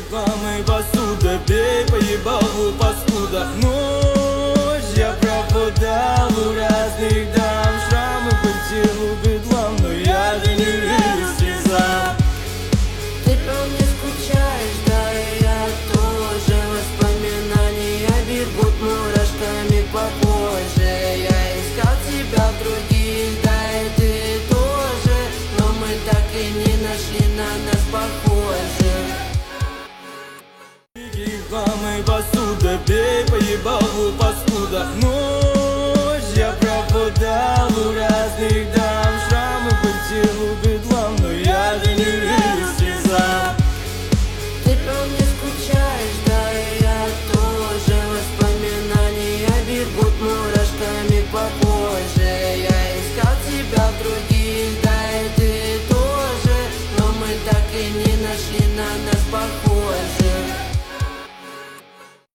хлам и посуда, бей по ебалу, паскуда. Ночь я пропадал у разных дам, шрамы по телу, бедлам, но я же не верю слезам. Ты по мне скучаешь, да и я тоже. Воспоминания бегут мурашками по коже. Я искал тебя в других, да и ты тоже, но мы так и не нашли на нас похожих. Хлам и посуда.